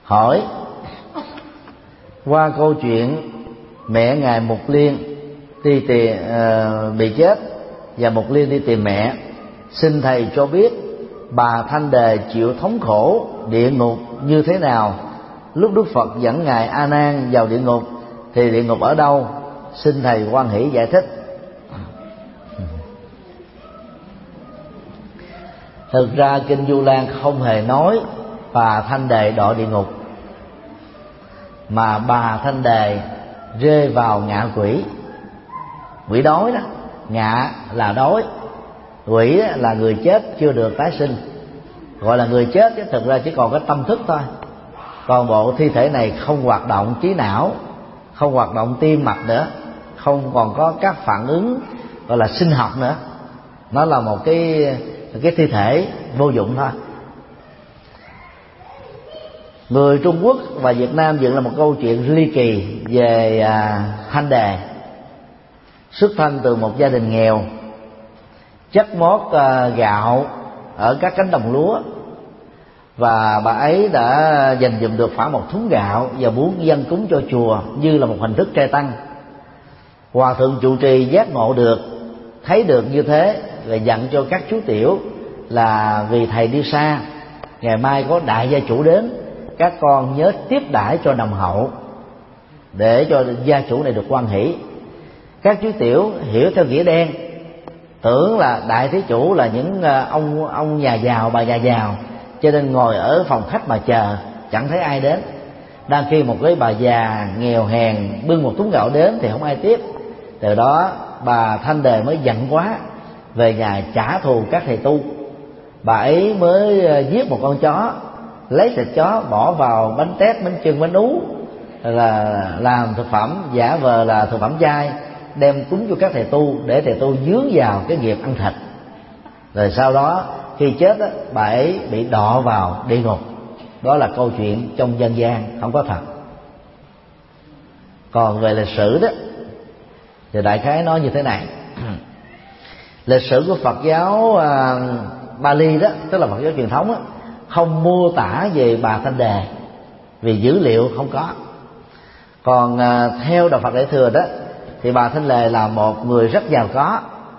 hỏi qua câu chuyện mẹ ngài Mục Liên bị chết và Mục Liên đi tìm mẹ, xin thầy cho biết bà Thanh Đề chịu thống khổ địa ngục như thế nào? Lúc Đức Phật dẫn ngài A Nan vào địa ngục thì địa ngục ở đâu? Xin thầy hoan hỷ giải thích. Thực ra kinh Du Lan không hề nói bà Thanh Đề đọa địa ngục, mà bà Thanh Đề rơi vào ngạ quỷ. Quỷ đói đó, ngạ là đói, quỷ là người chết chưa được tái sinh. Gọi là người chết chứ thực ra chỉ còn cái tâm thức thôi. Còn bộ thi thể này không hoạt động trí não, không hoạt động tim mạch nữa, không còn có các phản ứng gọi là sinh học nữa. Nó là một cái thi thể vô dụng thôi. Người Trung Quốc và Việt Nam dựng là một câu chuyện ly kỳ về Thanh Đề. Xuất thân từ một gia đình nghèo, chất mót gạo ở các cánh đồng lúa, và bà ấy đã dành dụm được khoảng 1 thúng gạo và muốn dâng cúng cho chùa như là một hình thức trai tăng. Hòa thượng trụ trì giác ngộ được, thấy được như thế và dặn cho các chú tiểu là vì thầy đi xa, ngày mai có đại gia chủ đến, các con nhớ tiếp đãi cho nồng hậu để cho gia chủ này được hoan hỷ. Các chú tiểu hiểu theo nghĩa đen, tưởng là đại thí chủ là những ông nhà giàu, bà nhà giàu, cho nên ngồi ở phòng khách mà chờ, chẳng thấy ai đến. Đang khi một cái bà già nghèo hèn bưng 1 thúng gạo đến thì không ai tiếp. Từ đó bà Thanh Đề mới giận quá, về nhà trả thù các thầy tu. Bà ấy mới giết một con chó, lấy thịt chó bỏ vào bánh tét, bánh chưng, bánh ú, là làm thực phẩm, giả vờ là thực phẩm chay, đem cúng cho các thầy tu để thầy tu dướng vào cái nghiệp ăn thịt. Rồi sau đó khi chết á, bà ấy bị đọa vào địa ngục. Đó là câu chuyện trong dân gian, không có thật. Còn về lịch sử đó thì đại khái nói như thế này. Lịch sử của Phật giáo Bali đó, tức là Phật giáo truyền thống đó, không mô tả về bà Thanh Đề vì dữ liệu không có. Còn theo Đạo Phật Đại Thừa đó thì bà Thanh Đề là một người rất giàu có,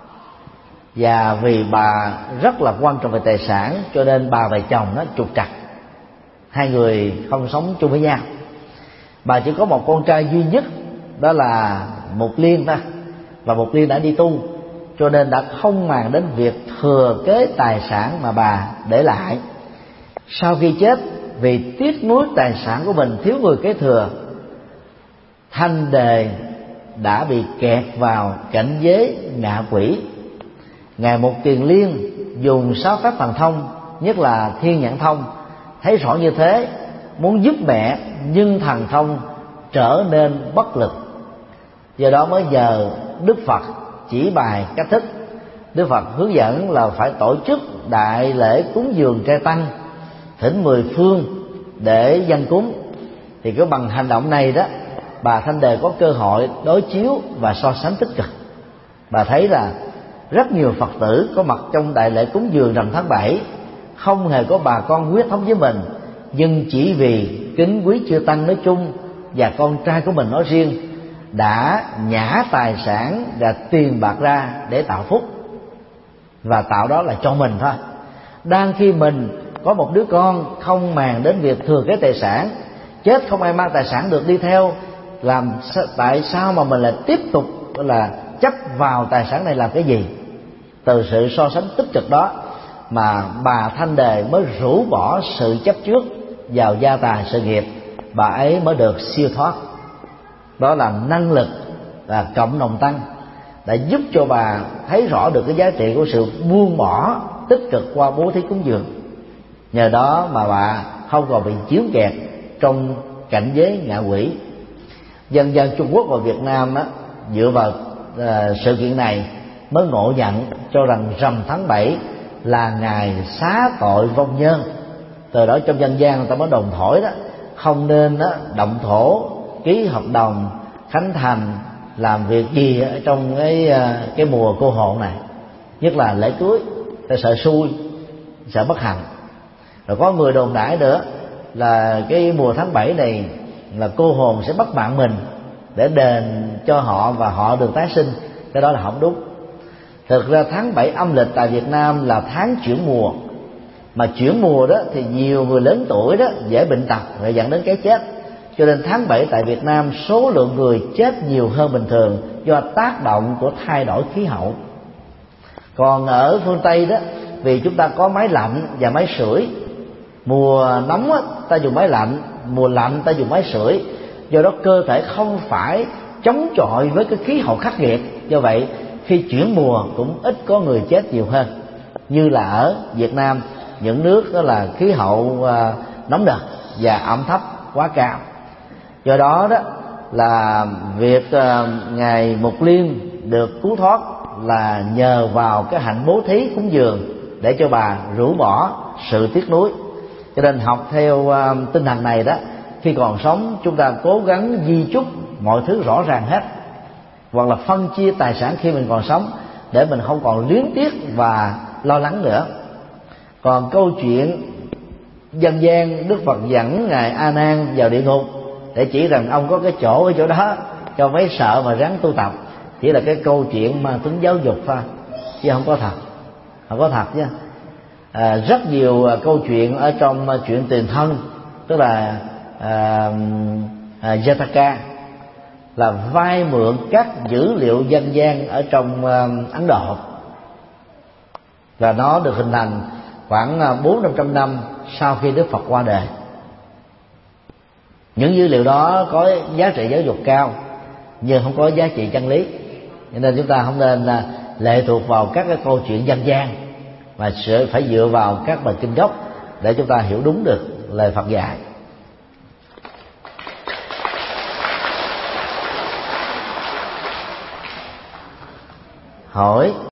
và vì bà rất là quan trọng về tài sản cho nên bà và chồng nó trục trặc, hai người không sống chung với nhau. Bà chỉ có một con trai duy nhất, đó là Mục Liên thôi, và Mục Liên đã đi tu cho nên đã không màng đến việc thừa kế tài sản mà bà để lại. Sau khi chết, vì tiếc nuối tài sản của mình thiếu người kế thừa, Thanh Đề đã bị kẹt vào cảnh giới ngạ quỷ. Ngài Mục Kiền Liên dùng 6 phép thần thông, nhất là thiên nhãn thông, thấy rõ như thế, muốn giúp mẹ nhưng thần thông trở nên bất lực. Do đó mới nhờ Đức Phật chỉ bài cách thức. Đức Phật hướng dẫn là phải tổ chức đại lễ cúng dường trai tăng, thỉnh 10 phương để dâng cúng. Thì cái bằng hành động này đó, bà Thanh Đề có cơ hội đối chiếu và so sánh tích cực. Bà thấy là rất nhiều Phật tử có mặt trong đại lễ cúng dường rằm tháng 7 không hề có bà con huyết thống với mình, nhưng chỉ vì kính quý chư tăng nói chung và con trai của mình nói riêng, đã nhả tài sản và tiền bạc ra để tạo phúc, và tạo đó là cho mình thôi. Đang khi mình có một đứa con không màng đến việc thừa kế tài sản, chết không ai mang tài sản được đi theo, tại sao mà mình lại tiếp tục là chấp vào tài sản này làm cái gì? Từ sự so sánh tích cực đó mà bà Thanh Đề mới rũ bỏ sự chấp trước vào gia tài sự nghiệp, bà ấy mới được siêu thoát. Đó là năng lực và cộng đồng tăng đã giúp cho bà thấy rõ được cái giá trị của sự buông bỏ tích cực qua bố thí cúng dường. Nhờ đó mà bà không còn bị chiếu kẹt trong cảnh giới ngạ quỷ. Dân gian Trung Quốc và Việt Nam á, dựa vào sự kiện này mới ngộ nhận cho rằng rằm tháng 7 là ngày xá tội vong nhân. Từ đó trong dân gian người ta mới đồn thổi đó, không nên đó, động thổ, ký hợp đồng, khánh thành, làm việc gì ở trong cái mùa cô hồn này, nhất là lễ cưới, ta sợ xui, sợ bất hạnh. Rồi có người đồn đãi nữa là cái mùa tháng 7 này là cô hồn sẽ bắt mạng mình để đền cho họ và họ được tái sinh, cái đó là không đúng. Thực ra tháng 7 âm lịch tại Việt Nam là tháng chuyển mùa, mà chuyển mùa đó thì nhiều người lớn tuổi đó dễ bệnh tật rồi dẫn đến cái chết, cho nên tháng 7 tại Việt Nam số lượng người chết nhiều hơn bình thường do tác động của thay đổi khí hậu. Còn ở phương Tây đó, vì chúng ta có máy lạnh và máy sưởi, mùa nóng á, ta dùng máy lạnh, mùa lạnh ta dùng máy sưởi, do đó cơ thể không phải chống chọi với cái khí hậu khắc nghiệt, do vậy khi chuyển mùa cũng ít có người chết nhiều hơn. Như là ở Việt Nam, những nước đó là khí hậu nóng nực và ẩm thấp quá cao, do đó đó là việc ngài Mục Liên được cứu thoát là nhờ vào cái hạnh bố thí cúng dường để cho bà rũ bỏ sự tiếc nuối. Cho nên học theo tinh thần này đó, khi còn sống chúng ta cố gắng di chúc mọi thứ rõ ràng hết, hoặc là phân chia tài sản khi mình còn sống để mình không còn luyến tiếc và lo lắng nữa. Còn câu chuyện dân gian Đức Phật dẫn ngài A Nan vào địa ngục để chỉ rằng ông có cái chỗ ở chỗ đó cho mấy sợ mà ráng tu tập, chỉ là cái câu chuyện mang tính giáo dục thôi, chứ không có thật, không có thật chứ. Rất nhiều câu chuyện ở trong chuyện tiền thân, tức là Jataka, là vay mượn các dữ liệu dân gian ở trong Ấn Độ, và nó được hình thành khoảng 400-500 năm sau khi Đức Phật qua đời. Những dữ liệu đó có giá trị giáo dục cao nhưng không có giá trị chân lý, cho nên chúng ta không nên lệ thuộc vào các cái câu chuyện dân gian, mà phải dựa vào các bài kinh gốc để chúng ta hiểu đúng được lời Phật dạy. Hỏi